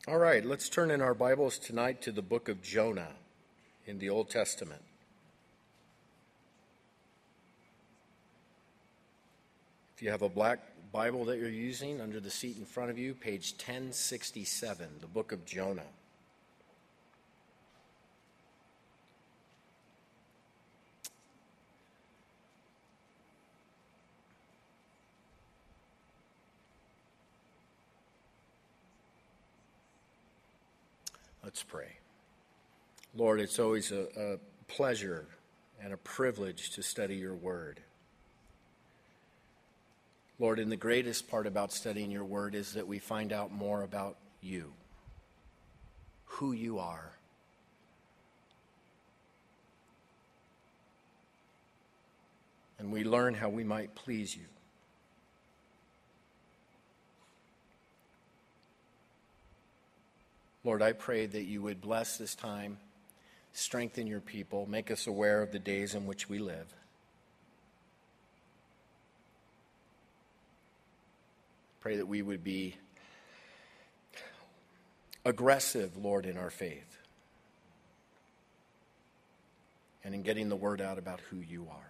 All right, let's turn in our Bibles tonight to the book of Jonah in the Old Testament. If you have a black Bible that you're using, under the seat in front of you, page 1067, the book of Jonah. Let's pray. Lord, it's always a pleasure and a privilege to study your word. Lord, and the greatest part about studying your word is that we find out more about you, who you are. And we learn how we might please you. Lord, I pray that you would bless this time, strengthen your people, make us aware of the days in which we live. Pray that we would be aggressive, Lord, in our faith and in getting the word out about who you are.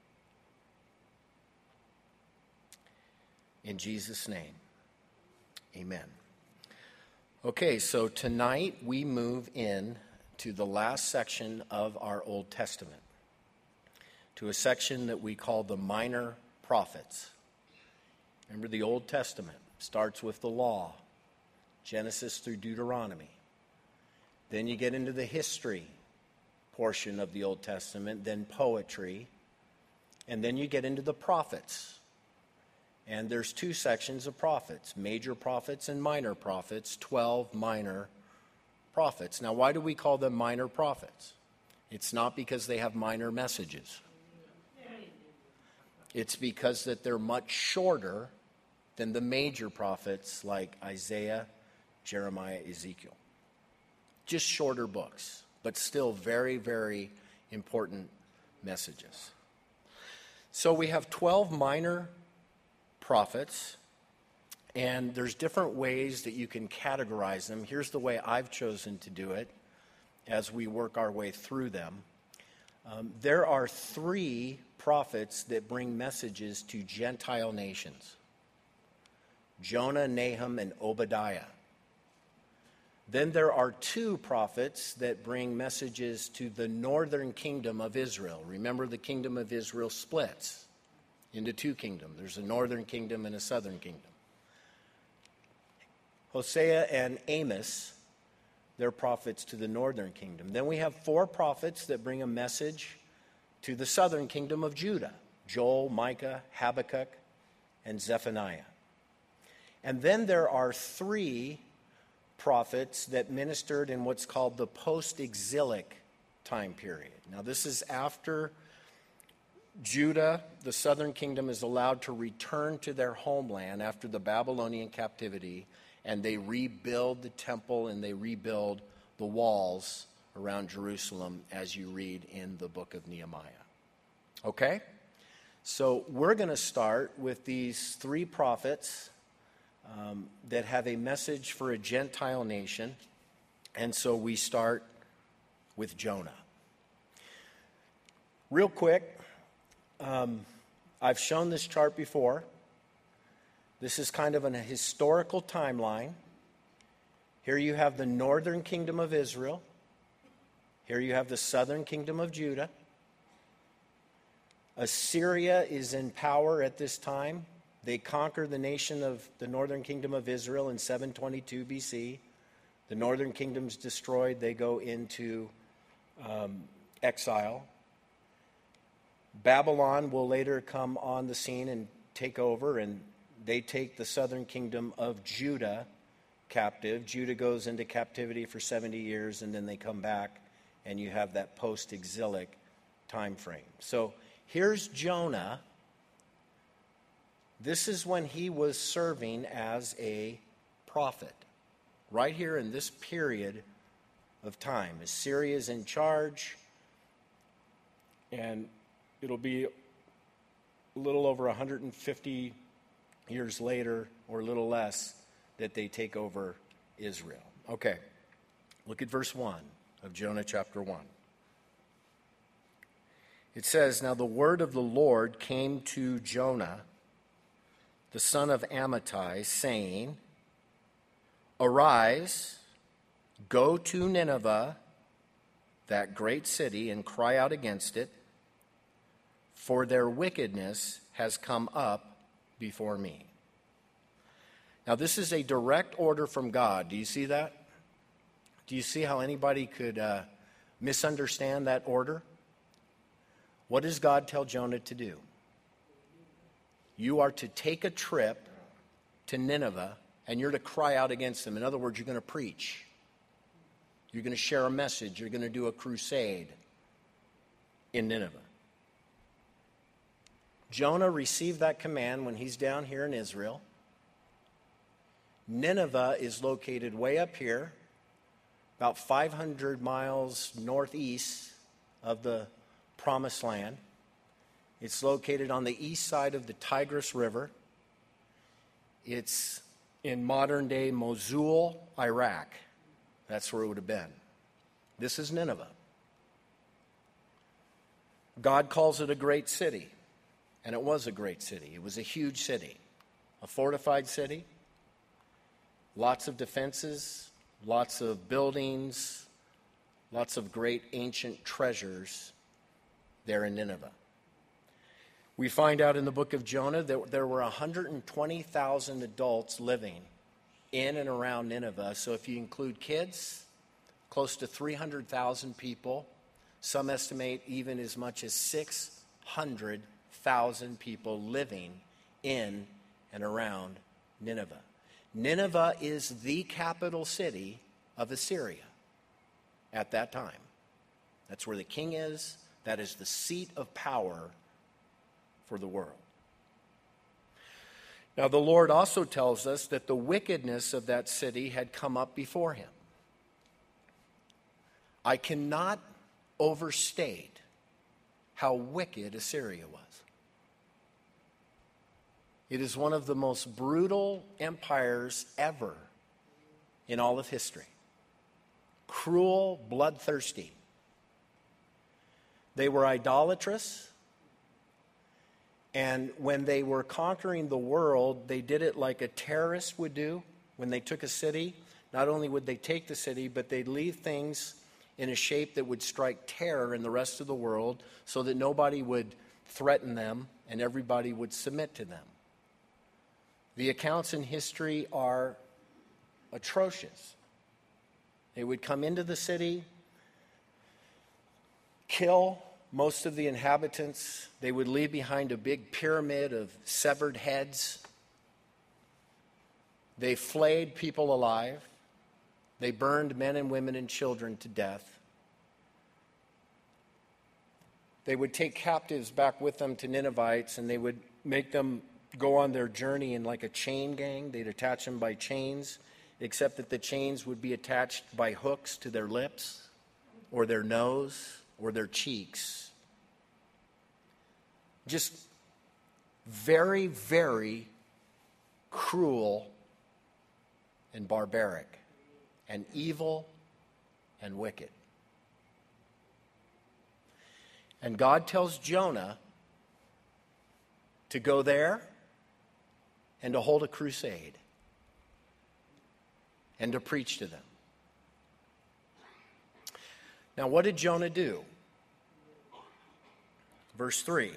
In Jesus' name, amen. Okay, so tonight we move in to the last section of our Old Testament, to a section that we call the Minor Prophets. Remember, the Old Testament starts with the law, Genesis through Deuteronomy. Then you get into the history portion of the Old Testament, then poetry, and then you get into the prophets. And there's two sections of prophets, major prophets and minor prophets, 12 minor prophets. Now, why do we call them minor prophets? It's not because they have minor messages. It's because that they're much shorter than the major prophets like Isaiah, Jeremiah, Ezekiel. Just shorter books, but still very, very important messages. So we have 12 minor prophets, and there's different ways that you can categorize them. Here's the way I've chosen to do it as we work our way through them. There are 3 prophets that bring messages to Gentile nations: Jonah, Nahum, and Obadiah. Then there are 2 prophets that bring messages to the northern kingdom of Israel. Remember, the kingdom of Israel splits into 2 kingdoms. There's a northern kingdom and a southern kingdom. Hosea and Amos, they're prophets to the northern kingdom. Then we have 4 prophets that bring a message to the southern kingdom of Judah: Joel, Micah, Habakkuk, and Zephaniah. And then there are 3 prophets that ministered in what's called the post-exilic time period. Now, this is after Judah, the southern kingdom, is allowed to return to their homeland after the Babylonian captivity, and they rebuild the temple and they rebuild the walls around Jerusalem, as you read in the book of Nehemiah. Okay? So we're going to start with these 3 prophets that have a message for a Gentile nation, and so we start with Jonah. Real quick, I've shown this chart before. This is kind of a historical timeline. Here you have the northern kingdom of Israel. Here you have the southern kingdom of Judah. Assyria is in power at this time. They conquer the nation of the northern kingdom of Israel in 722 BC. The northern kingdom's destroyed. They go into exile. Babylon will later come on the scene and take over, and they take the southern kingdom of Judah captive. Judah goes into captivity for 70 years, and then they come back, and you have that post-exilic time frame. So here's Jonah. This is when he was serving as a prophet, right here in this period of time. Assyria is in charge, and it'll be a little over 150 years later, or a little less, that they take over Israel. Okay. Look at verse 1 of Jonah chapter 1. It says, "Now the word of the Lord came to Jonah, the son of Amittai, saying, Arise, go to Nineveh, that great city, and cry out against it, for their wickedness has come up before me." Now, this is a direct order from God. Do you see that? Do you see how anybody could misunderstand that order? What does God tell Jonah to do? You are to take a trip to Nineveh, and you're to cry out against them. In other words, you're going to preach. You're going to share a message. You're going to do a crusade in Nineveh. Jonah received that command when he's down here in Israel. Nineveh is located way up here, about 500 miles northeast of the Promised Land. It's located on the east side of the Tigris River. It's in modern-day Mosul, Iraq. That's where it would have been. This is Nineveh. God calls it a great city, and it was a great city. It was a huge city, a fortified city, lots of defenses, lots of buildings, lots of great ancient treasures there in Nineveh. We find out in the book of Jonah that there were 120,000 adults living in and around Nineveh. So if you include kids, close to 300,000 people. Some estimate even as much as 600,000 people living in and around Nineveh. Nineveh is the capital city of Assyria at that time. That's where the king is. That is the seat of power for the world. Now, the Lord also tells us that the wickedness of that city had come up before him. I cannot overstate how wicked Assyria was. It is one of the most brutal empires ever in all of history. Cruel, bloodthirsty. They were idolatrous, and when they were conquering the world, they did it like a terrorist would do when they took a city. Not only would they take the city, but they'd leave things in a shape that would strike terror in the rest of the world so that nobody would threaten them and everybody would submit to them. The accounts in history are atrocious. They would come into the city, kill most of the inhabitants. They would leave behind a big pyramid of severed heads. They flayed people alive. They burned men and women and children to death. They would take captives back with them to Ninevites, and they would make them go on their journey in like a chain gang. They'd attach them by chains, except that the chains would be attached by hooks to their lips or their nose or their cheeks. Just very, very cruel and barbaric and evil and wicked. And God tells Jonah to go there and to hold a crusade and to preach to them. Now, what did Jonah do? Verse 3.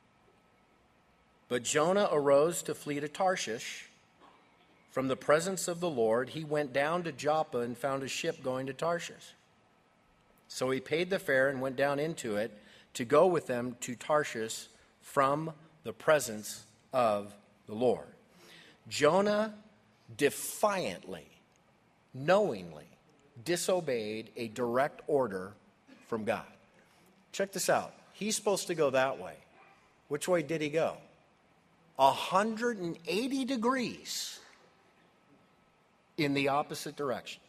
But Jonah arose to flee to Tarshish. From the presence of the Lord, he went down to Joppa and found a ship going to Tarshish. So he paid the fare and went down into it to go with them to Tarshish from the presence of the Lord. Jonah defiantly, knowingly disobeyed a direct order from God. Check this out. He's supposed to go that way. Which way did he go? 180 degrees in the opposite direction.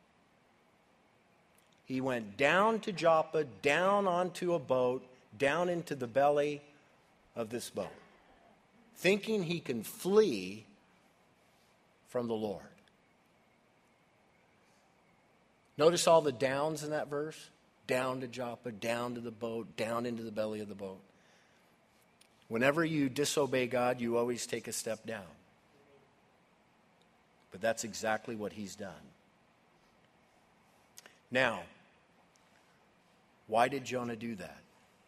He went down to Joppa, down onto a boat, down into the belly of this boat, thinking he can flee from the Lord. Notice all the downs in that verse. Down to Joppa, down to the boat, down into the belly of the boat. Whenever you disobey God, you always take a step down. But that's exactly what he's done. Now, why did Jonah do that?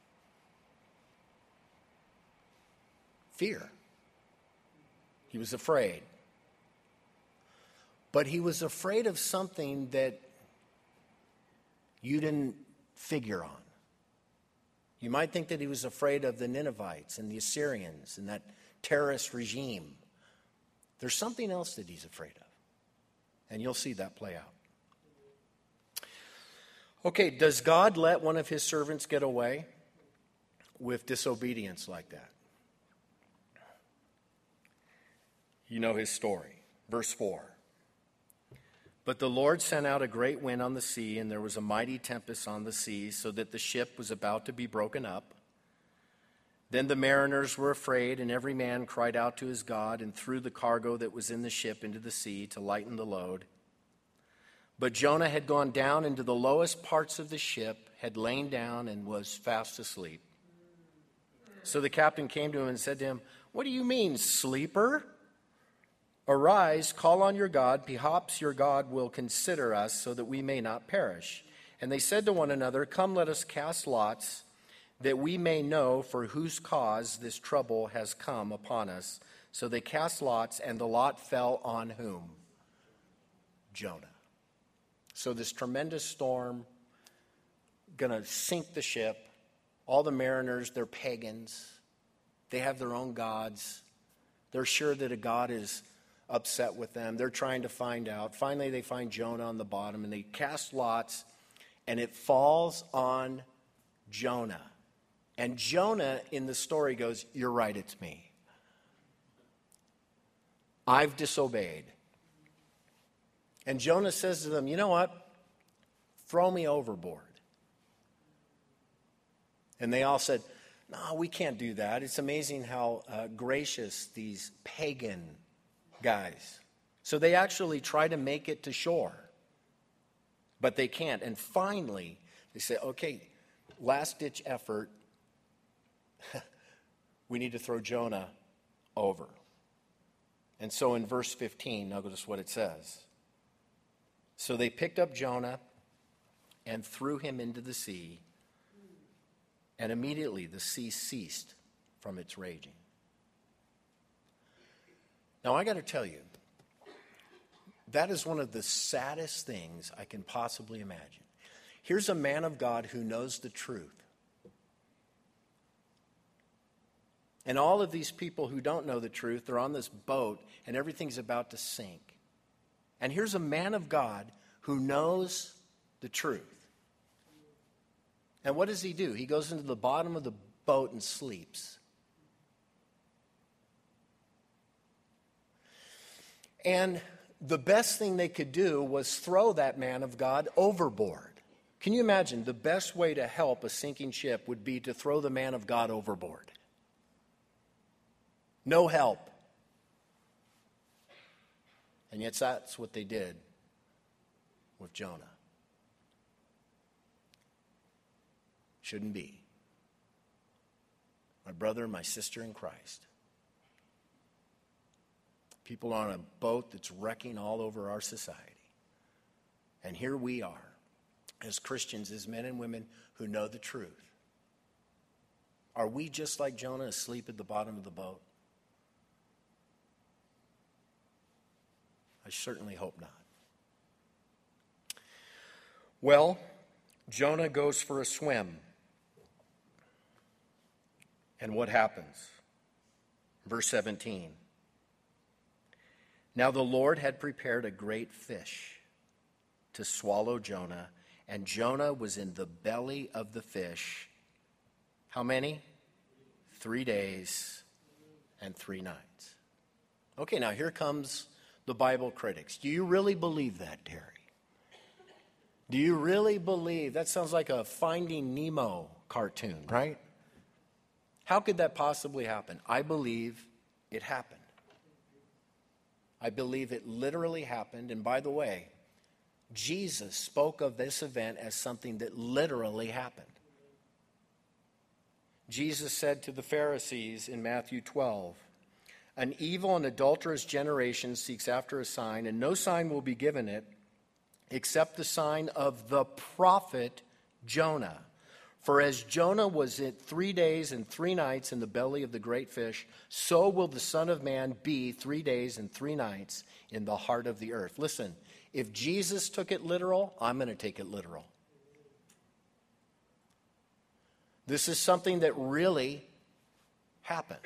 Fear. He was afraid. But he was afraid of something that you didn't figure on. You might think that he was afraid of the Ninevites and the Assyrians and that terrorist regime. There's something else that he's afraid of. And you'll see that play out. Okay, does God let one of his servants get away with disobedience like that? You know his story. Verse 4. But the Lord sent out a great wind on the sea, and there was a mighty tempest on the sea, so that the ship was about to be broken up. Then the mariners were afraid, and every man cried out to his God, and threw the cargo that was in the ship into the sea to lighten the load. But Jonah had gone down into the lowest parts of the ship, had lain down, and was fast asleep. So the captain came to him and said to him, "What do you mean, sleeper? Arise, call on your God. Perhaps your God will consider us so that we may not perish." And they said to one another, "Come, let us cast lots, that we may know for whose cause this trouble has come upon us." So they cast lots, and the lot fell on whom? Jonah. So this tremendous storm, going to sink the ship. All the mariners, they're pagans. They have their own gods. They're sure that a God is upset with them. They're trying to find out. Finally, they find Jonah on the bottom, and they cast lots, and it falls on Jonah. And Jonah in the story goes, "You're right, it's me. I've disobeyed." And Jonah says to them, "You know what? Throw me overboard." And they all said, "No, we can't do that." It's amazing how gracious these pagan guys. So they actually try to make it to shore, but they can't. And finally, they say, "Okay, last-ditch effort. We need to throw Jonah over." And so in verse 15, notice what it says. So they picked up Jonah and threw him into the sea, and immediately the sea ceased from its raging. Now, I got to tell you, that is one of the saddest things I can possibly imagine. Here's a man of God who knows the truth. And all of these people who don't know the truth, they're on this boat, and everything's about to sink. And here's a man of God who knows the truth. And what does he do? He goes into the bottom of the boat and sleeps. And the best thing they could do was throw that man of God overboard. Can you imagine? The best way to help a sinking ship would be to throw the man of God overboard. No help. And yet that's what they did with Jonah. Shouldn't be. My brother, my sister in Christ. People on a boat that's wrecking all over our society. And here we are, as Christians, as men and women who know the truth. Are we just like Jonah, asleep at the bottom of the boat? I certainly hope not. Well, Jonah goes for a swim. And what happens? Verse 17. Now the Lord had prepared a great fish to swallow Jonah, and Jonah was in the belly of the fish. How many? 3 days and 3 nights. Okay, now here comes the Bible critics. Do you really believe that, Terry? Do you really believe? That sounds like a Finding Nemo cartoon, right? How could that possibly happen? I believe it happened. I believe it literally happened. And by the way, Jesus spoke of this event as something that literally happened. Jesus said to the Pharisees in Matthew 12, "An evil and adulterous generation seeks after a sign, and no sign will be given it except the sign of the prophet Jonah. For as Jonah was 3 days and 3 nights in the belly of the great fish, so will the Son of Man be 3 days and 3 nights in the heart of the earth." Listen, if Jesus took it literal, I'm going to take it literal. This is something that really happened.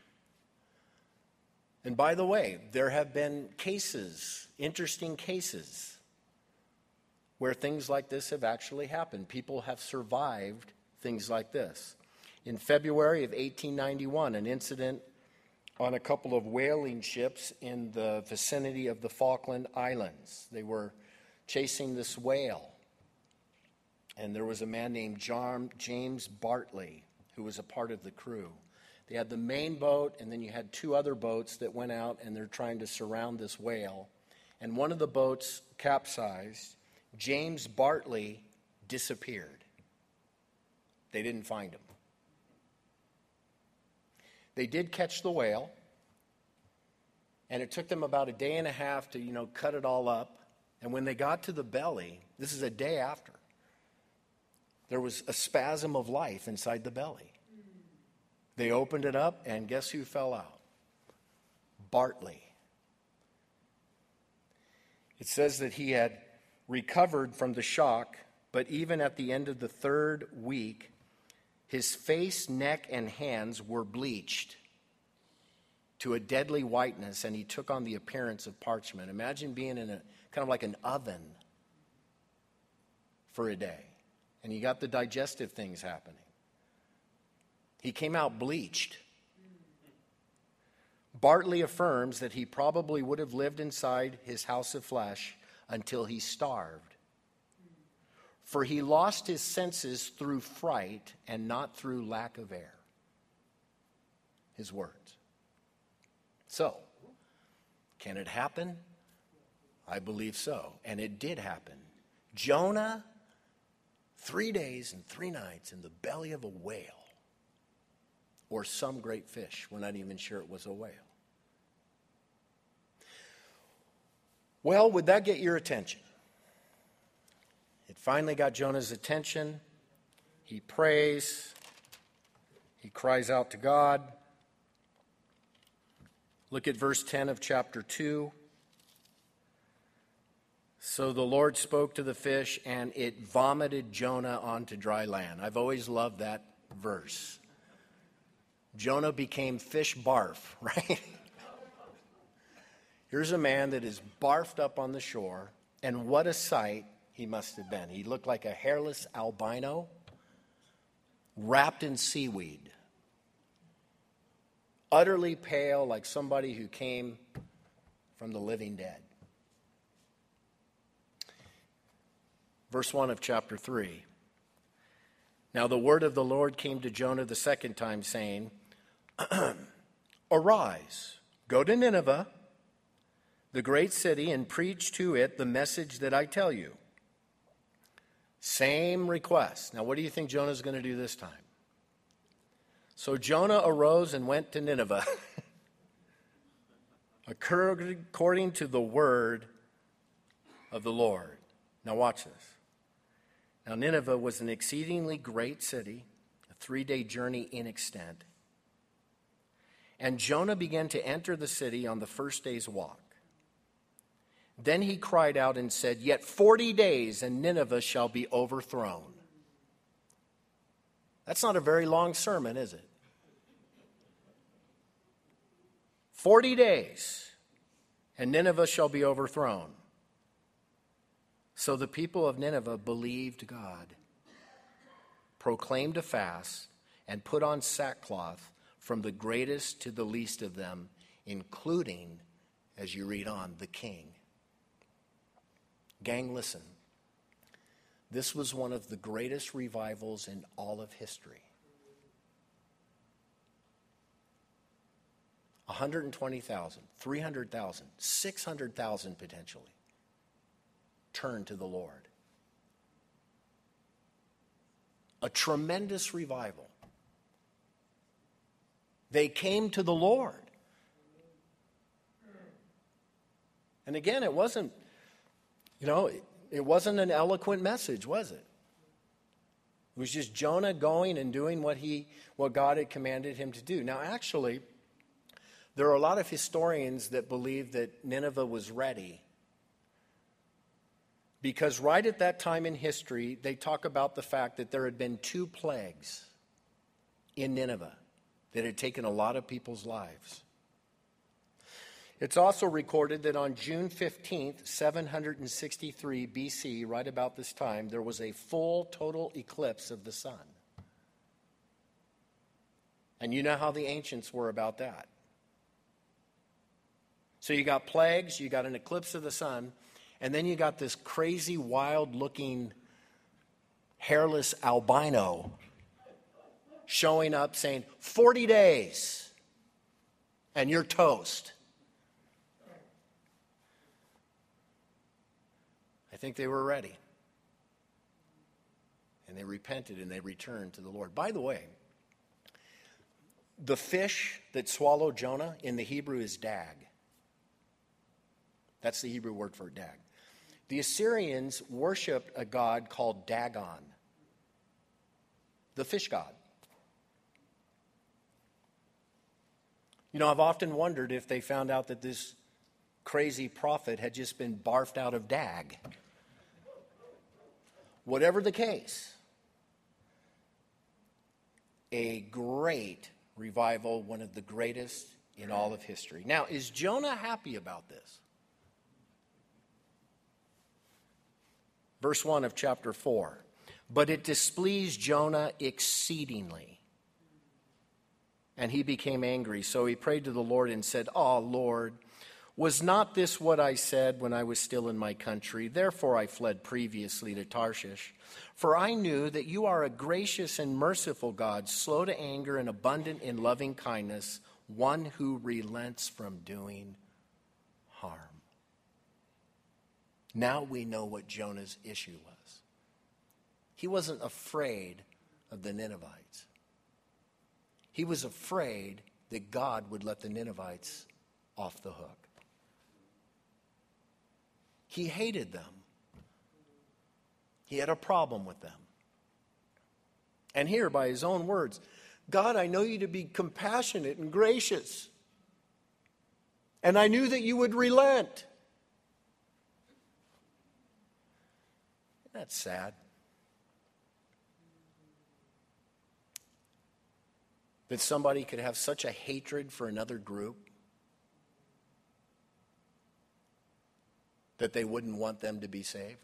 And by the way, there have been cases, interesting cases, where things like this have actually happened. People have survived things like this. In February of 1891, an incident on a couple of whaling ships in the vicinity of the Falkland Islands. They were chasing this whale. And there was a man named James Bartley who was a part of the crew. They had the main boat, and then you had 2 other boats that went out, and they're trying to surround this whale. And one of the boats capsized. James Bartley disappeared. They didn't find him. They did catch the whale, and it took them about a day and a half to, cut it all up. And when they got to the belly, this is a day after, there was a spasm of life inside the belly. They opened it up, and guess who fell out? Bartley. It says that he had recovered from the shock, but even at the end of the 3rd week, his face, neck, and hands were bleached to a deadly whiteness, and he took on the appearance of parchment. Imagine being in a kind of like an oven for a day. And you got the digestive things happening. He came out bleached. Bartley affirms that he probably would have lived inside his house of flesh until he starved. For he lost his senses through fright and not through lack of air. His words. So, can it happen? I believe so. And it did happen. Jonah, 3 days and 3 nights in the belly of a whale. Or some great fish. We're not even sure it was a whale. Well, would that get your attention? It finally got Jonah's attention. He prays. He cries out to God. Look at verse 10 of chapter 2. So the Lord spoke to the fish, and it vomited Jonah onto dry land. I've always loved that verse. Jonah became fish barf, right? Here's a man that is barfed up on the shore, and what a sight he must have been. He looked like a hairless albino wrapped in seaweed, utterly pale, like somebody who came from the living dead. Verse 1 of chapter 3. Now the word of the Lord came to Jonah the second time, saying, Arise, go to Nineveh, the great city, and preach to it the message that I tell you. Same request. Now what do you think Jonah's going to do this time? So Jonah arose and went to Nineveh, according to the word of the Lord. Now watch this. Now Nineveh was an exceedingly great city, a 3-day journey in extent. And Jonah began to enter the city on the first day's walk. Then he cried out and said, Yet 40 days and Nineveh shall be overthrown. That's not a very long sermon, is it? 40 days and Nineveh shall be overthrown. So the people of Nineveh believed God, proclaimed a fast, and put on sackcloth from the greatest to the least of them, including, as you read on, the king. Gang, listen. This was one of the greatest revivals in all of history. 120,000, 300,000, 600,000 potentially. turned to the Lord. A tremendous revival. They came to the Lord. And again, it wasn't an eloquent message, was it? It was just Jonah going and doing what God had commanded him to do. Now, actually, there are a lot of historians that believe that Nineveh was ready. Because right at that time in history, they talk about the fact that there had been 2 plagues in Nineveh that had taken a lot of people's lives. It's also recorded that on June 15th, 763 BC, right about this time, there was a full total eclipse of the sun. And you know how the ancients were about that. So you got plagues, you got an eclipse of the sun, and then you got this crazy, wild-looking, hairless albino showing up saying, 40 days, and you're toast. I think they were ready. And they repented and they returned to the Lord. By the way, the fish that swallowed Jonah in the Hebrew is dag. That's the Hebrew word for dag. The Assyrians worshipped a god called Dagon, the fish god. You know, I've often wondered if they found out that this crazy prophet had just been barfed out of dag. Whatever the case, a great revival, one of the greatest in all of history. Now, is Jonah happy about this? Verse 1 of chapter 4. But it displeased Jonah exceedingly, and he became angry. So he prayed to the Lord and said, "Ah, Lord, was not this what I said when I was still in my country? Therefore I fled previously to Tarshish. For I knew that you are a gracious and merciful God, slow to anger and abundant in loving kindness, one who relents from doing harm." Now we know what Jonah's issue was. He wasn't afraid of the Ninevites. He was afraid that God would let the Ninevites off the hook. He hated them. He had a problem with them. And here, by his own words, God, I know you to be compassionate and gracious. And I knew that you would relent. That's sad. That somebody could have such a hatred for another group that they wouldn't want them to be saved.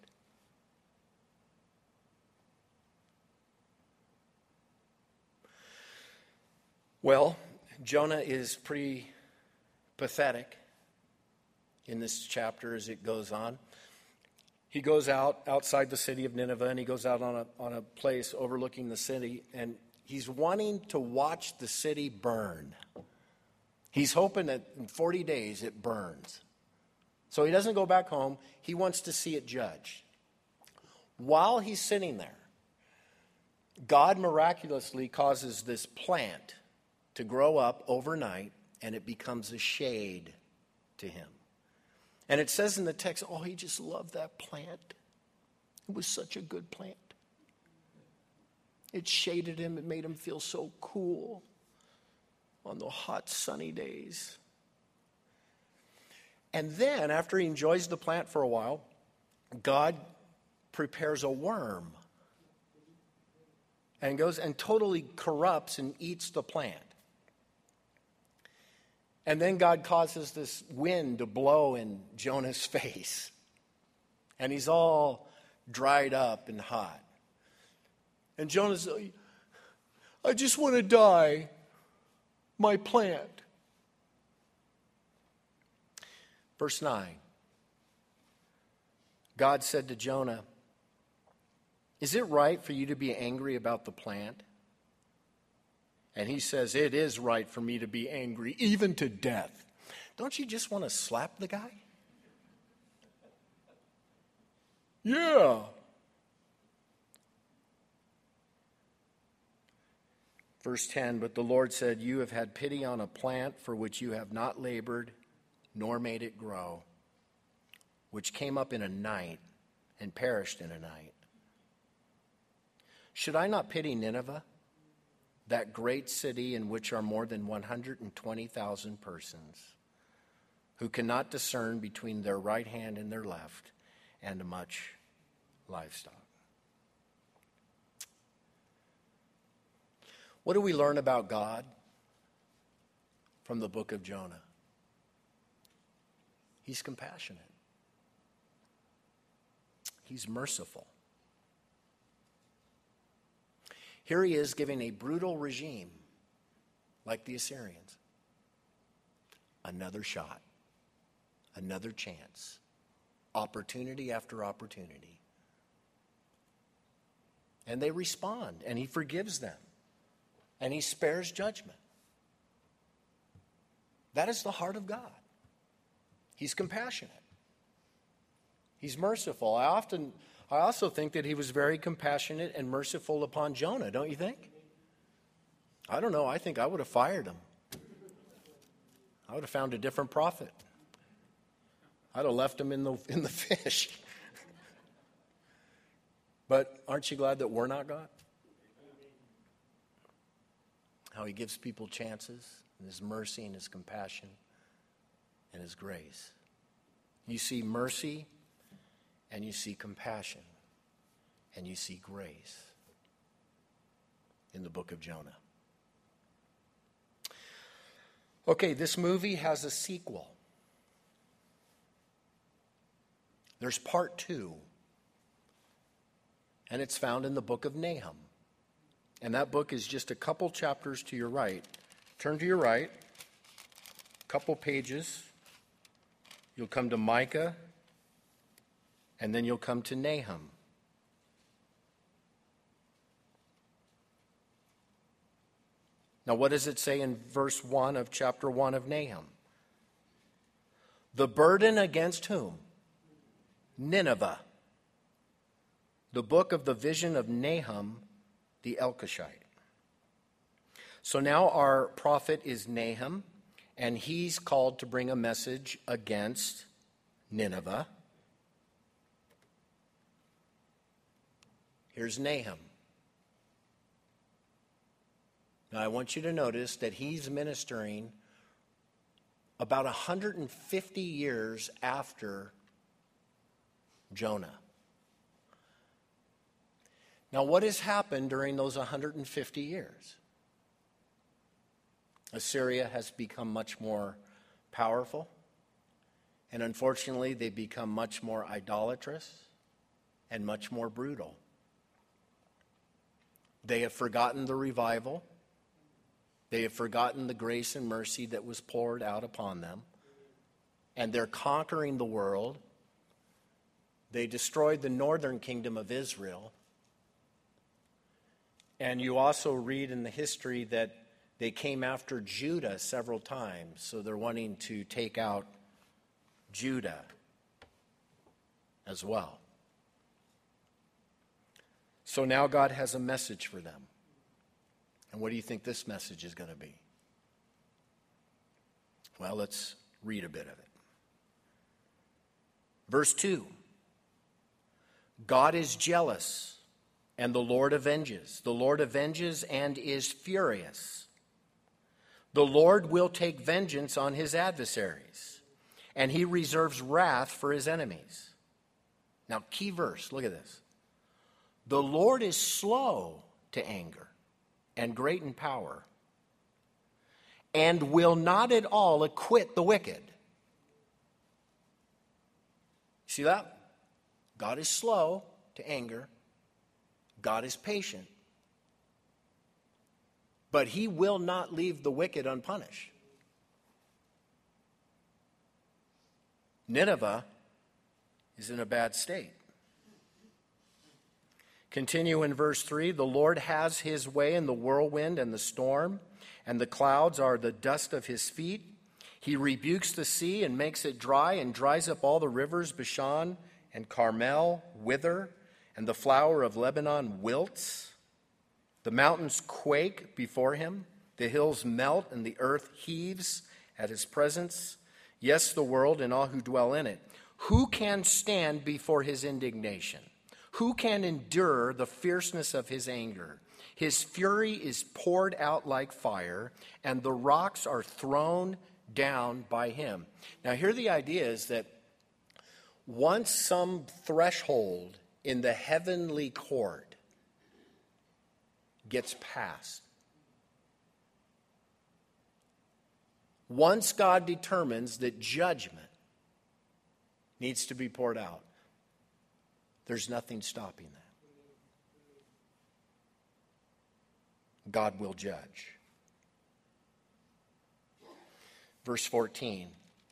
Well, Jonah is pretty pathetic in this chapter as it goes on. He goes outside the city of Nineveh, and he goes out on a place overlooking the city, and he's wanting to watch the city burn. He's hoping that in 40 days it burns. So he doesn't go back home. He wants to see it judged. While he's sitting there, God miraculously causes this plant to grow up overnight, and it becomes a shade to him. And it says in the text, oh, he just loved that plant. It was such a good plant. It shaded him. It made him feel so cool on the hot, sunny days. And then, after he enjoys the plant for a while, God prepares a worm and goes and totally corrupts and eats the plant. And then God causes this wind to blow in Jonah's face. And he's all dried up and hot. And Jonah's, I just want to die, my plant. Verse 9. God said to Jonah, is it right for you to be angry about the plant? And he says, it is right for me to be angry, even to death. Don't you just want to slap the guy? Yeah. Verse 10, but the Lord said, you have had pity on a plant for which you have not labored, nor made it grow, which came up in a night and perished in a night. Should I not pity Nineveh, that great city in which are more than 120,000 persons, who cannot discern between their right hand and their left, and much livestock? What do we learn about God from the book of Jonah? He's compassionate. He's merciful. Here he is giving a brutal regime, like the Assyrians, another shot, another chance, opportunity after opportunity. And they respond, and he forgives them, and he spares judgment. That is the heart of God. He's compassionate. He's merciful. I also think that he was very compassionate and merciful upon Jonah, don't you think? I don't know. I think I would have fired him. I would have found a different prophet. I'd have left him in the fish. But aren't you glad that we're not God? How he gives people chances, and his mercy and his compassion and his grace. You see mercy, and you see compassion, and you see grace in the book of Jonah. Okay, this movie has a sequel. There's part 2, and it's found in the book of Nahum. And that book is just a couple chapters to your right. Turn to your right, a couple pages. You'll come to Micah, and then you'll come to Nahum. Now, what does it say in verse 1 of chapter 1 of Nahum? The burden against whom? Nineveh. The book of the vision of Nahum the Elkoshite. So now our prophet is Nahum, and he's called to bring a message against Nineveh. Here's Nahum. Now I want you to notice that he's ministering about 150 years after Jonah. Now, what has happened during those 150 years? Assyria has become much more powerful, and unfortunately, they've become much more idolatrous and much more brutal. They have forgotten the revival. They have forgotten the grace and mercy that was poured out upon them, and they're conquering the world. They destroyed the northern kingdom of Israel. And you also read in the history that they came after Judah several times. So they're wanting to take out Judah as well. So now God has a message for them. And what do you think this message is going to be? Well, let's read a bit of it. Verse 2. God is jealous, and the Lord avenges. The Lord avenges and is furious. The Lord will take vengeance on his adversaries, and he reserves wrath for his enemies. Now, key verse, look at this. The Lord is slow to anger and great in power, and will not at all acquit the wicked. See that? God is slow to anger. God is patient. But he will not leave the wicked unpunished. Nineveh is in a bad state. Continue in verse 3. The Lord has his way in the whirlwind and the storm, and the clouds are the dust of his feet. He rebukes the sea and makes it dry, and dries up all the rivers, Bashan and Carmel wither, and the flower of Lebanon wilts. The mountains quake before him, the hills melt, and the earth heaves at his presence. Yes, the world and all who dwell in it. Who can stand before his indignation? Who can endure the fierceness of his anger? His fury is poured out like fire, and the rocks are thrown down by him. Now, here the idea is that once some threshold in the heavenly court gets passed, once God determines that judgment needs to be poured out, there's nothing stopping that. God will judge. Verse 14.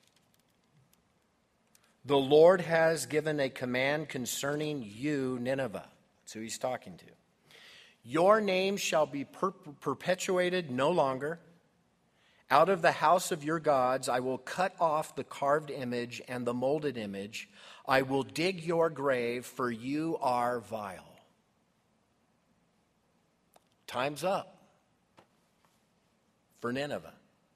The Lord has given a command concerning you, Nineveh. That's who he's talking to. Your name shall be perpetuated no longer. Out of the house of your gods I will cut off the carved image and the molded image. I will dig your grave, for you are vile. Time's up for Nineveh.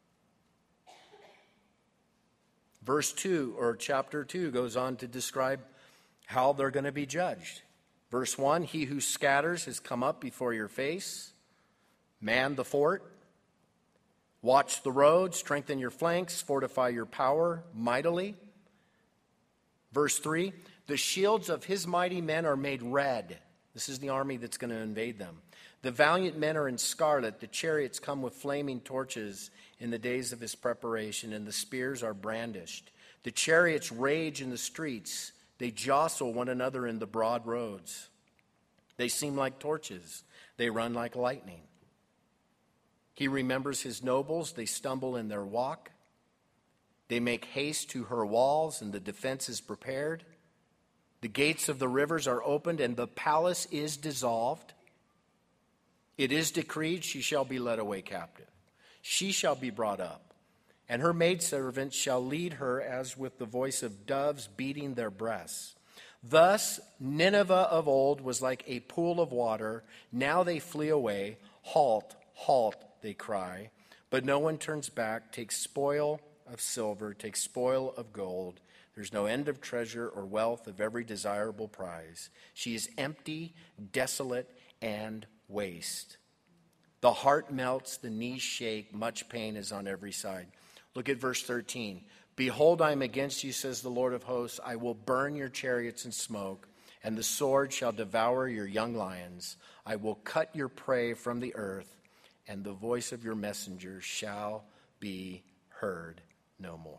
Verse 2, or chapter 2, goes on to describe how they're going to be judged. Verse 1, he who scatters has come up before your face. Man the fort. Watch the road, strengthen your flanks, fortify your power mightily. Verse 3, the shields of his mighty men are made red. This is the army that's going to invade them. The valiant men are in scarlet. The chariots come with flaming torches in the days of his preparation, and the spears are brandished. The chariots rage in the streets. They jostle one another in the broad roads. They seem like torches. They run like lightning. He remembers his nobles. They stumble in their walk. They make haste to her walls, and the defense is prepared. The gates of the rivers are opened, and the palace is dissolved. It is decreed she shall be led away captive. She shall be brought up, and her maidservants shall lead her as with the voice of doves beating their breasts. Thus Nineveh of old was like a pool of water. Now they flee away. Halt, halt, they cry. But no one turns back. Take spoil of silver, take spoil of gold. There's no end of treasure or wealth of every desirable prize. She is empty, desolate, and waste. The heart melts, the knees shake, much pain is on every side. Look at verse 13. Behold, I am against you, says the Lord of hosts. I will burn your chariots in smoke, and the sword shall devour your young lions. I will cut your prey from the earth, and the voice of your messengers shall be heard no more.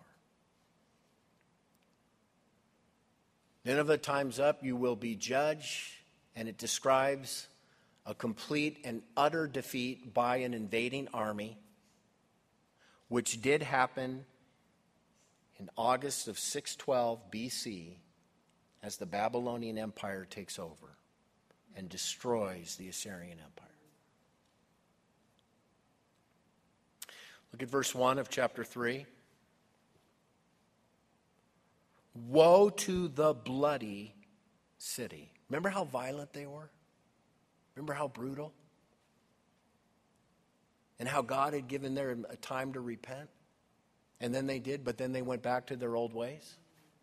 Nineveh, time's up. You will be judged, and it describes a complete and utter defeat by an invading army, which did happen in August of 612 BC as the Babylonian Empire takes over and destroys the Assyrian Empire. Look at verse 1 of chapter 3. Woe to the bloody city. Remember how violent they were? Remember how brutal? And how God had given them a time to repent? And then they did, but then they went back to their old ways?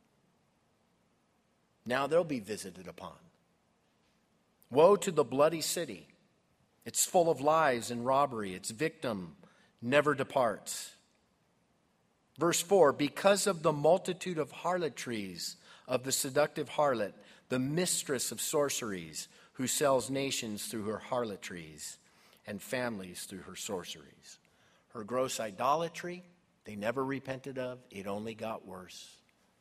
Now they'll be visited upon. Woe to the bloody city. It's full of lies and robbery. Its victim never departs. Verse 4, because of the multitude of harlotries of the seductive harlot, the mistress of sorceries, who sells nations through her harlotries and families through her sorceries. Her gross idolatry, they never repented of. It only got worse.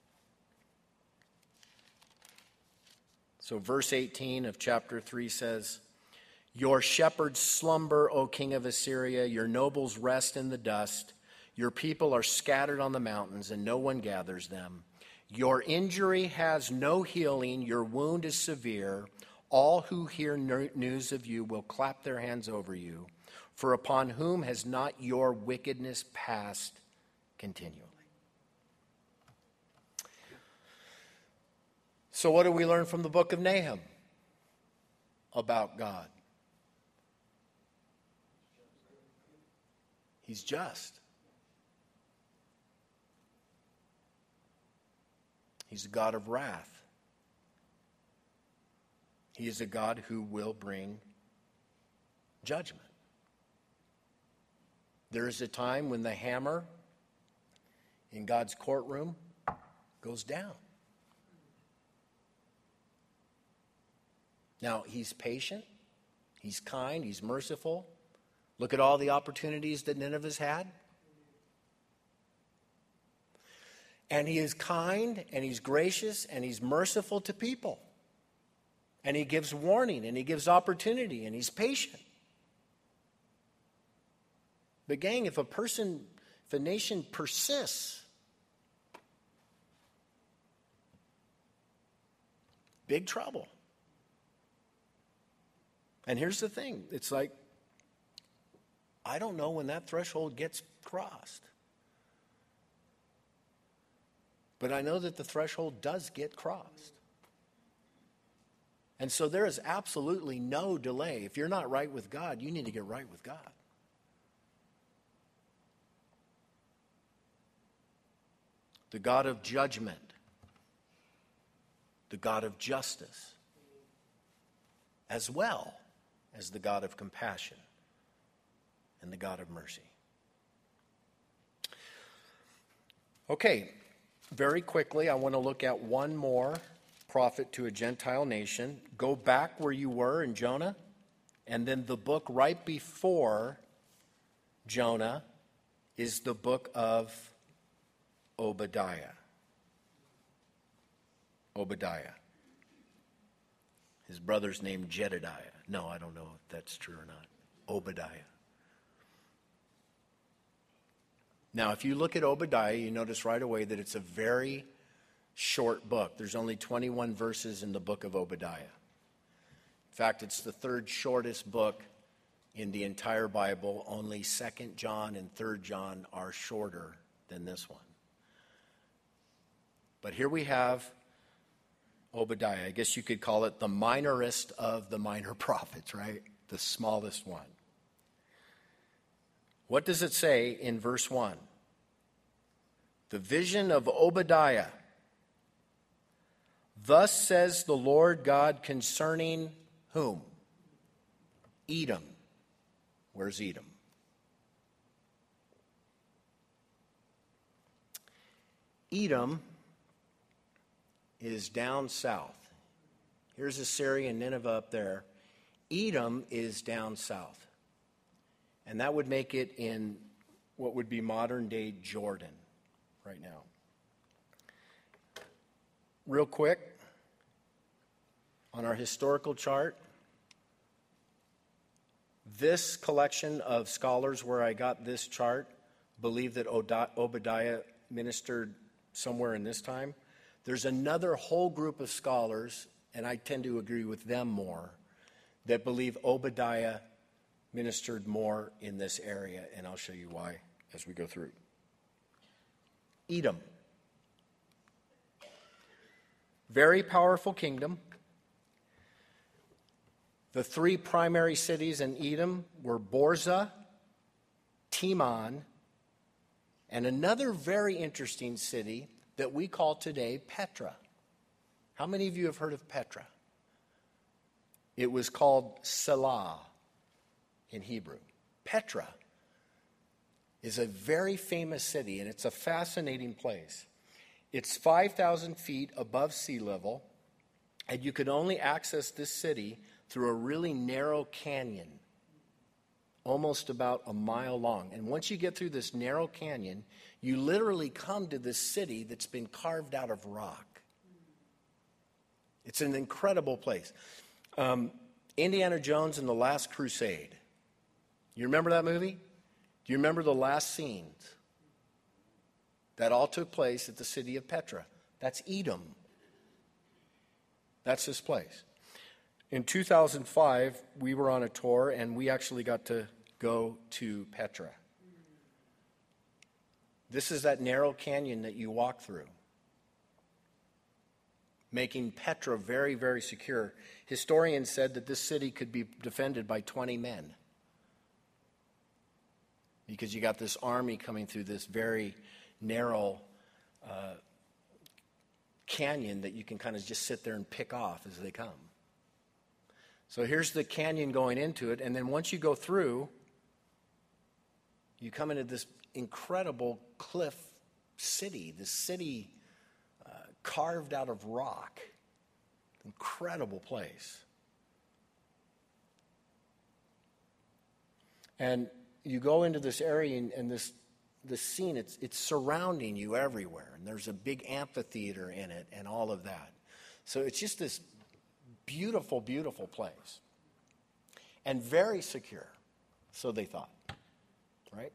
So verse 18 of chapter 3 says, your shepherds slumber, O king of Assyria. Your nobles rest in the dust. Your people are scattered on the mountains, and no one gathers them. Your injury has no healing. Your wound is severe. All who hear news of you will clap their hands over you. For upon whom has not your wickedness passed continually? So what do we learn from the book of Nahum about God? He's just. He's a God of wrath. He is a God who will bring judgment. There is a time when the hammer in God's courtroom goes down. Now, he's patient, he's kind, he's merciful. Look at all the opportunities that Nineveh's had. And he is kind, and he's gracious, and he's merciful to people. And he gives warning, and he gives opportunity, and he's patient. But gang, if a nation persists, big trouble. And here's the thing, it's like, I don't know when that threshold gets crossed. But I know that the threshold does get crossed. And so there is absolutely no delay. If you're not right with God, you need to get right with God. The God of judgment, the God of justice, as well as the God of compassion and the God of mercy. Okay, very quickly, I want to look at one more prophet to a Gentile nation. Go back where you were in Jonah, and then the book right before Jonah is the book of Obadiah. Obadiah. His brother's named Jedediah. No, I don't know if that's true or not. Obadiah. Now, if you look at Obadiah, you notice right away that it's a very short book. There's only 21 verses in the book of Obadiah. In fact, it's the third shortest book in the entire Bible. Only 2 John and 3 John are shorter than this one. But here we have Obadiah. I guess you could call it the minorest of the minor prophets, right? The smallest one. What does it say in verse 1? The vision of Obadiah. Thus says the Lord God concerning whom? Edom. Where's Edom? Edom is down south. Here's Assyria and Nineveh up there. Edom is down south. And that would make it in what would be modern-day Jordan right now. Real quick, on our historical chart, this collection of scholars where I got this chart believe that Obadiah ministered somewhere in this time. There's another whole group of scholars, and I tend to agree with them more, that believe Obadiah ministered more in this area, and I'll show you why as we go through. Edom. Very powerful kingdom. The three primary cities in Edom were Borza, Timon, and another very interesting city that we call today Petra. How many of you have heard of Petra? It was called Selah in Hebrew. Petra is a very famous city, and it's a fascinating place. It's 5,000 feet above sea level, and you could only access this city through a really narrow canyon, almost about a mile long. And once you get through this narrow canyon, you literally come to this city that's been carved out of rock. It's an incredible place. Indiana Jones and the Last Crusade. You remember that movie? Do you remember the last scenes? That all took place at the city of Petra. That's Edom. That's this place. In 2005, we were on a tour, and we actually got to go to Petra. This is that narrow canyon that you walk through. making Petra very, very secure. Historians said that this city could be defended by 20 men, because you got this army coming through this very narrow canyon that you can kind of just sit there and pick off as they come. So here's the canyon going into it, and then once you go through, you come into this incredible cliff city, this city carved out of rock. Incredible place. And you go into this area, and this scene, it's surrounding you everywhere. And there's a big amphitheater in it and all of that. So it's just this beautiful, beautiful place. And very secure, so they thought. Right?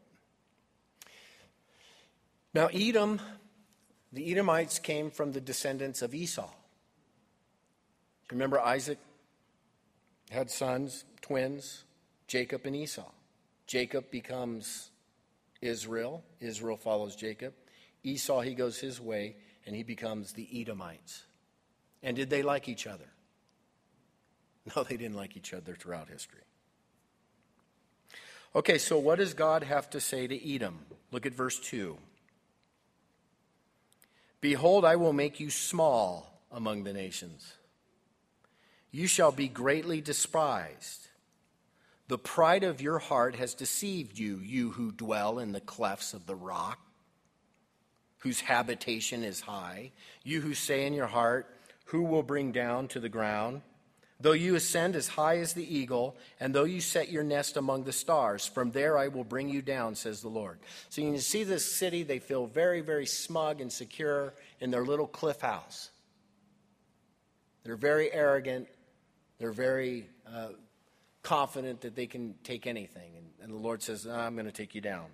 Now, Edom, the Edomites came from the descendants of Esau. Remember, Isaac had sons, twins, Jacob and Esau. Jacob becomes Israel. Israel follows Jacob. Esau, he goes his way, and he becomes the Edomites. And did they like each other? No, they didn't like each other throughout history. Okay, so what does God have to say to Edom? Look at verse 2. Behold, I will make you small among the nations. You shall be greatly despised. The pride of your heart has deceived you, you who dwell in the clefts of the rock, whose habitation is high. You who say in your heart, who will bring down to the ground? Though you ascend as high as the eagle, and though you set your nest among the stars, from there I will bring you down, says the Lord. So you can see this city, they feel very, very smug and secure in their little cliff house. They're very arrogant. They're very confident that they can take anything. And the Lord says, I'm going to take you down.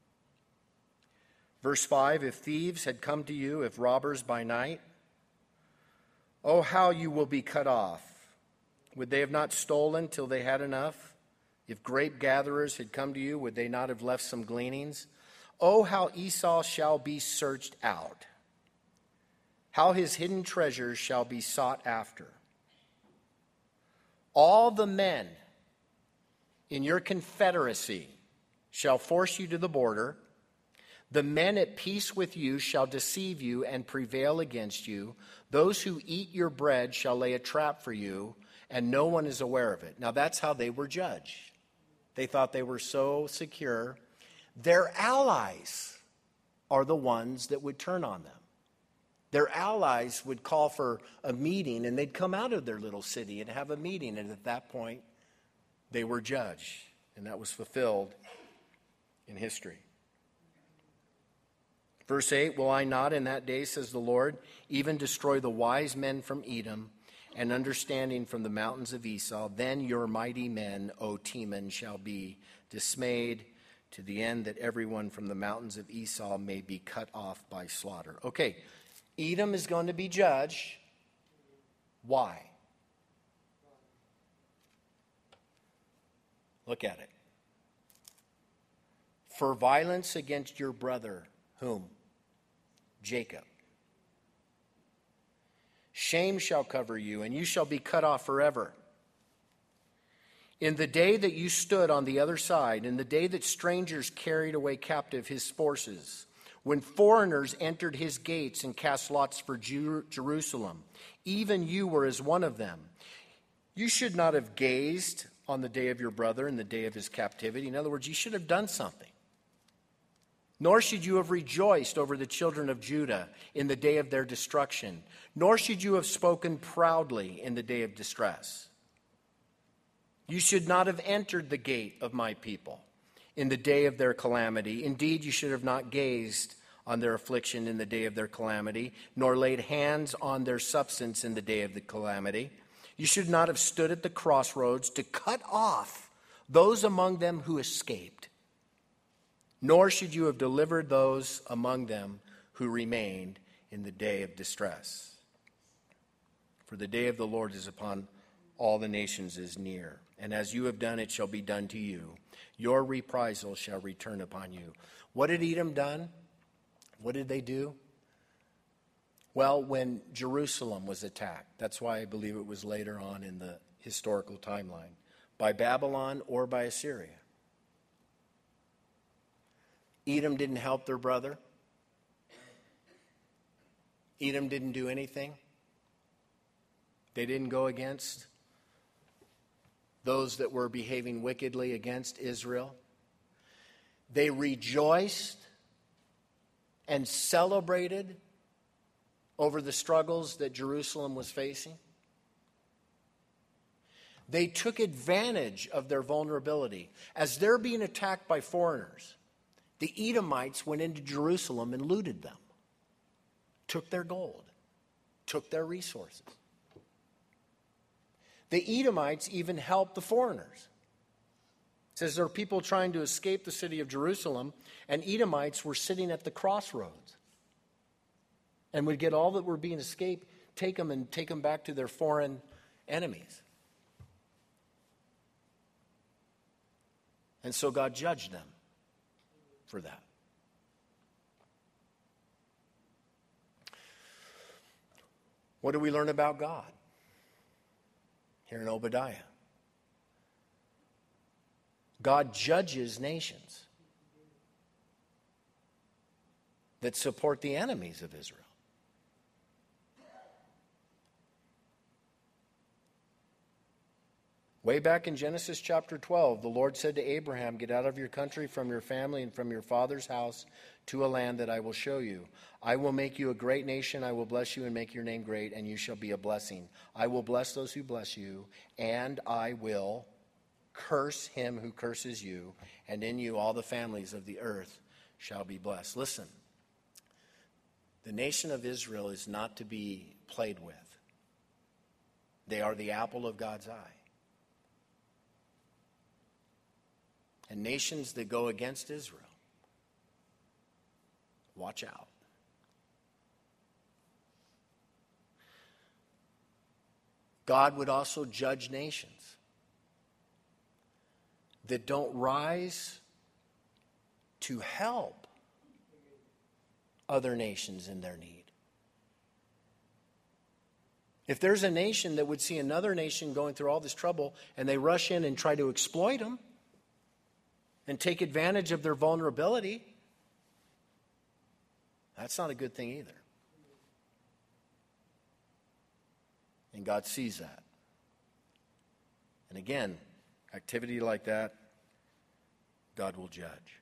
Verse 5, if thieves had come to you, if robbers by night, oh, how you will be cut off. Would they have not stolen till they had enough? If grape gatherers had come to you, would they not have left some gleanings? Oh, how Esau shall be searched out. How his hidden treasures shall be sought after. All the men in your confederacy shall force you to the border. The men at peace with you shall deceive you and prevail against you. Those who eat your bread shall lay a trap for you, and no one is aware of it. Now that's how they were judged. They thought they were so secure. Their allies are the ones that would turn on them. Their allies would call for a meeting, and they'd come out of their little city and have a meeting. And at that point, they were judged. And that was fulfilled in history. Verse 8, will I not in that day, says the Lord, even destroy the wise men from Edom and understanding from the mountains of Esau? Then your mighty men, O Teman, shall be dismayed, to the end that everyone from the mountains of Esau may be cut off by slaughter. Okay, Edom is going to be judged. Why? Look at it. For violence against your brother, whom? Jacob. Shame shall cover you, and you shall be cut off forever. In the day that you stood on the other side, in the day that strangers carried away captive his forces, when foreigners entered his gates and cast lots for Jerusalem, even you were as one of them. You should not have gazed on the day of your brother and the day of his captivity. In other words, you should have done something. Nor should you have rejoiced over the children of Judah in the day of their destruction. Nor should you have spoken proudly in the day of distress. You should not have entered the gate of my people in the day of their calamity. Indeed, you should have not gazed on their affliction in the day of their calamity, nor laid hands on their substance in the day of the calamity. You should not have stood at the crossroads to cut off those among them who escaped. Nor should you have delivered those among them who remained in the day of distress. For the day of the Lord is upon all the nations is near. And as you have done, it shall be done to you. Your reprisal shall return upon you. What had Edom done? What did they do? Well, when Jerusalem was attacked, that's why I believe it was later on in the historical timeline, by Babylon or by Assyria. Edom didn't help their brother. Edom didn't do anything. They didn't go against those that were behaving wickedly against Israel. They rejoiced and celebrated over the struggles that Jerusalem was facing. They took advantage of their vulnerability. As they're being attacked by foreigners, the Edomites went into Jerusalem and looted them, took their gold, took their resources. The Edomites even helped the foreigners. It says there are people trying to escape the city of Jerusalem, and Edomites were sitting at the crossroads and would get all that were being escaped, take them back to their foreign enemies. And so God judged them for that. What do we learn about God here in Obadiah? God judges nations that support the enemies of Israel. Way back in Genesis chapter 12, the Lord said to Abraham, "Get out of your country, from your family, and from your father's house to a land that I will show you. I will make you a great nation. I will bless you and make your name great, and you shall be a blessing. I will bless those who bless you, and I will curse him who curses you, and in you all the families of the earth shall be blessed." Listen, the nation of Israel is not to be played with. They are the apple of God's eye. And nations that go against Israel, watch out. God would also judge nations that don't rise to help other nations in their need. If there's a nation that would see another nation going through all this trouble and they rush in and try to exploit them and take advantage of their vulnerability, that's not a good thing either. And God sees that. And again, activity like that, God will judge.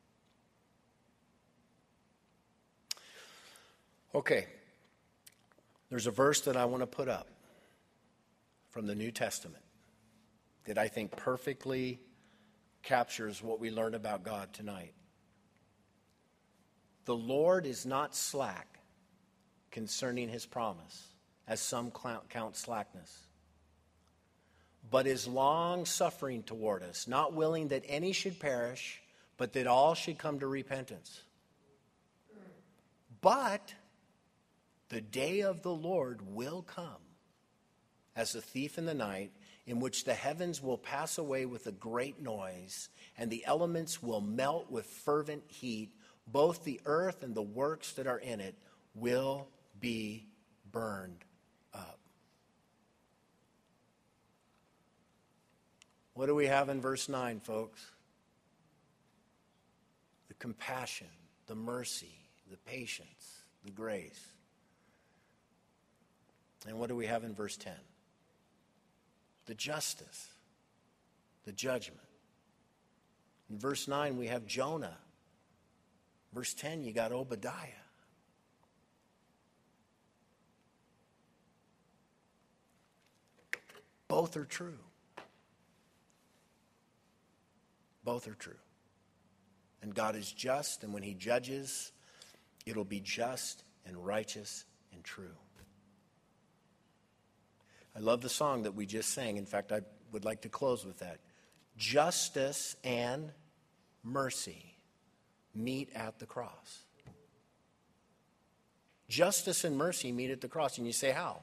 Okay, there's a verse that I want to put up from the New Testament that I think perfectly captures what we learned about God tonight. The Lord is not slack concerning his promise, as some count slackness, but is long-suffering toward us, not willing that any should perish, but that all should come to repentance. But the day of the Lord will come as a thief in the night, in which the heavens will pass away with a great noise, and the elements will melt with fervent heat. Both the earth and the works that are in it will be burned up. What do we have in verse 9, folks? The compassion, the mercy, the patience, the grace. And what do we have in verse 10? The justice, the judgment. In verse 9, we have Jonah. Verse 10, you got Obadiah. Both are true. Both are true. And God is just, and when he judges, it'll be just and righteous and true. I love the song that we just sang. In fact, I would like to close with that. Justice and mercy meet at the cross. Justice and mercy meet at the cross. And you say, how?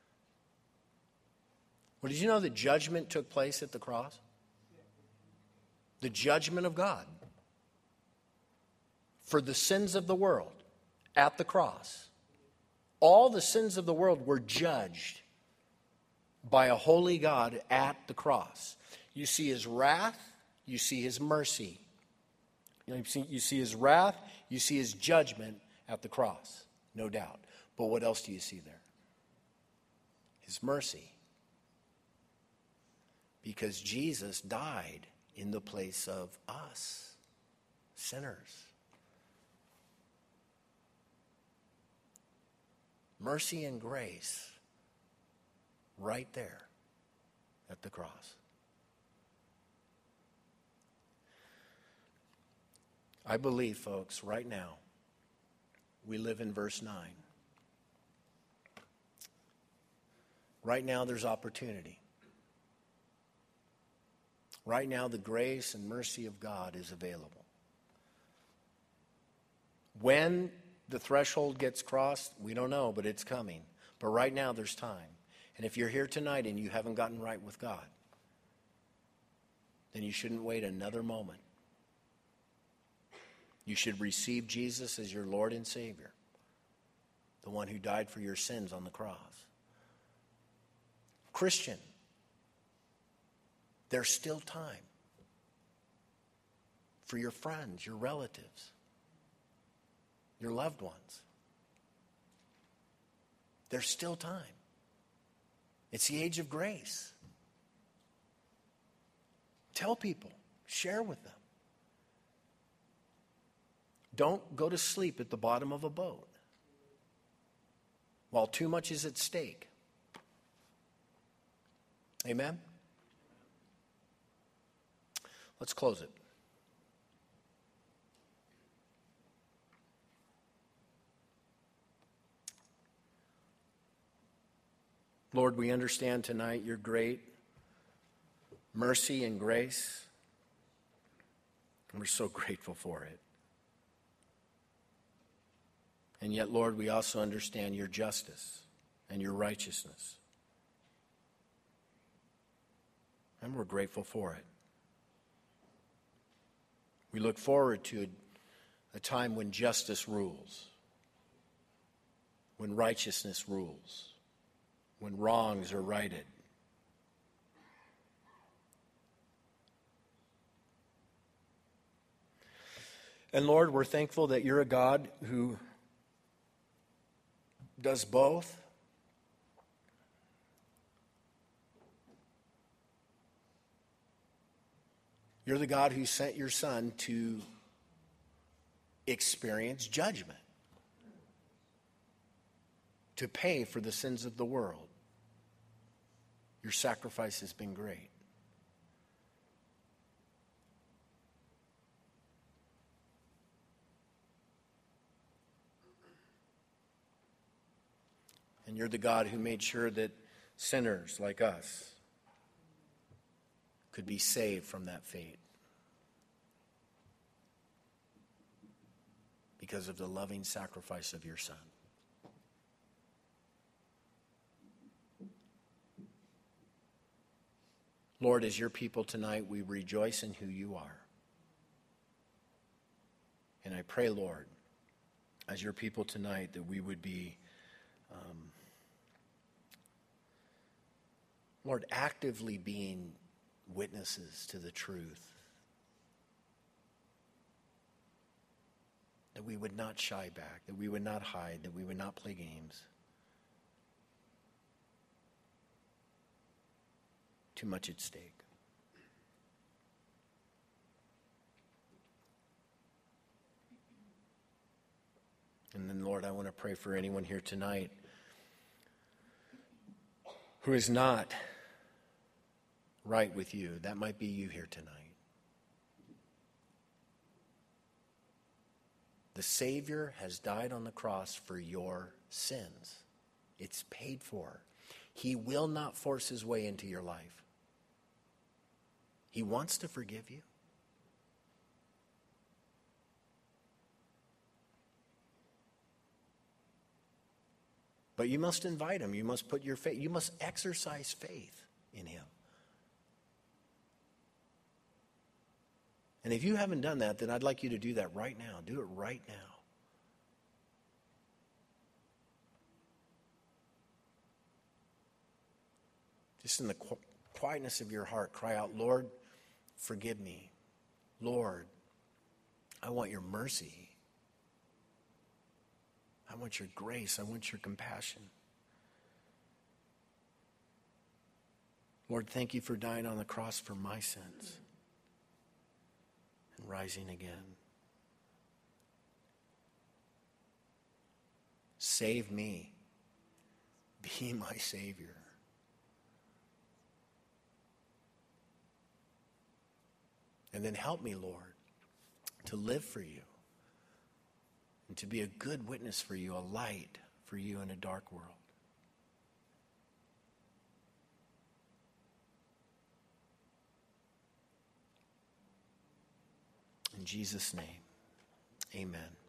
Well, did you know that judgment took place at the cross? The judgment of God for the sins of the world at the cross All the sins of the world were judged by a holy God at the cross. You see his wrath, you see his mercy. You see his wrath, you see his judgment at the cross, no doubt. But what else do you see there? His mercy. Because Jesus died in the place of us, sinners. Mercy and grace right there at the cross. I believe, folks, right now, we live in verse 9. Right now, there's opportunity. Right now, the grace and mercy of God is available. When the threshold gets crossed, we don't know, but it's coming. But right now, there's time. And if you're here tonight and you haven't gotten right with God, then you shouldn't wait another moment. You should receive Jesus as your Lord and Savior, the one who died for your sins on the cross. Christian, there's still time for your friends, your relatives, your loved ones. There's still time. It's the age of grace. Tell people, share with them. Don't go to sleep at the bottom of a boat while too much is at stake. Amen? Let's close it. Lord, we understand tonight your great mercy and grace, and we're so grateful for it. And yet, Lord, we also understand your justice and your righteousness. And we're grateful for it. We look forward to a time when justice rules, when righteousness rules, when wrongs are righted. And Lord, we're thankful that you're a God who does both. You're the God who sent your Son to experience judgment, to pay for the sins of the world. Your sacrifice has been great. And you're the God who made sure that sinners like us could be saved from that fate because of the loving sacrifice of your Son. Lord, as your people tonight, we rejoice in who you are. And I pray, Lord, as your people tonight, that we would be Lord, actively being witnesses to the truth. That we would not shy back, that we would not hide, that we would not play games. Too much at stake. And then, Lord, I want to pray for anyone here tonight who is not right with you. That might be you here tonight. The Savior has died on the cross for your sins. It's paid for. He will not force his way into your life. He wants to forgive you. But you must invite him. You must put your faith, you must exercise faith in him. And if you haven't done that, then I'd like you to do that right now. Do it right now. Just in the quietness of your heart, cry out, Lord, forgive me. Lord, I want your mercy. I want your grace. I want your compassion. Lord, thank you for dying on the cross for my sins and rising again. Save me. Be my Savior. And then help me, Lord, to live for you and to be a good witness for you, a light for you in a dark world. In Jesus' name, amen.